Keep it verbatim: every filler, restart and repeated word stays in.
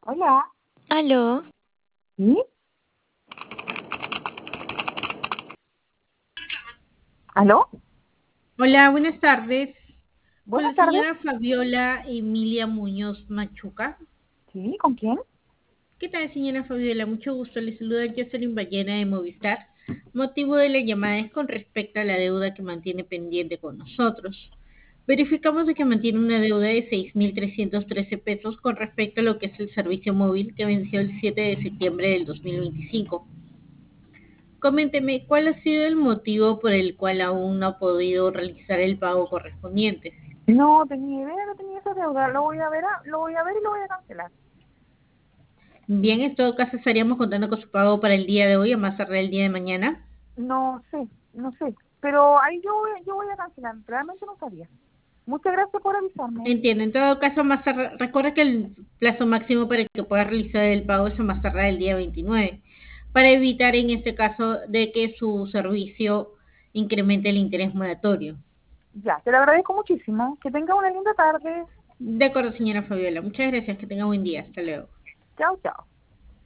Hola, Aló, ¿sí? ¿Aló? Hola, buenas tardes. Con Buenas la tardes. señora Fabiola Emilia Muñoz Machuca. ¿Sí? ¿Con quién? ¿Qué tal, señora Fabiola? Mucho gusto. Le saluda Jocelyn Ballena de Movistar. Motivo de la llamada es con respecto a la deuda que mantiene pendiente con nosotros. Verificamos de que mantiene una deuda de seis mil trescientos trece pesos con respecto a lo que es el servicio móvil que venció el siete de septiembre del dos mil veinticinco. Coménteme, ¿cuál ha sido el motivo por el cual aún no ha podido realizar el pago correspondiente? No tenía idea que tenía esa deuda. Lo voy a ver, a- lo voy a ver y lo voy a cancelar. Bien, en todo caso estaríamos contando con su pago para el día de hoy, a más tardar el día de mañana. No sé, no sé. Pero ahí yo voy, yo voy a cancelar. Realmente no sabía. Muchas gracias por avisarme. Entiendo, en todo caso, más tardar, recuerda que el plazo máximo para que pueda realizar el pago es a más tardar el día veintinueve, para evitar en este caso de que su servicio incremente el interés moratorio. Ya, te lo agradezco muchísimo. Que tenga una linda tarde. De acuerdo, señora Fabiola. Muchas gracias, que tenga buen día. Hasta luego. Chao, chao.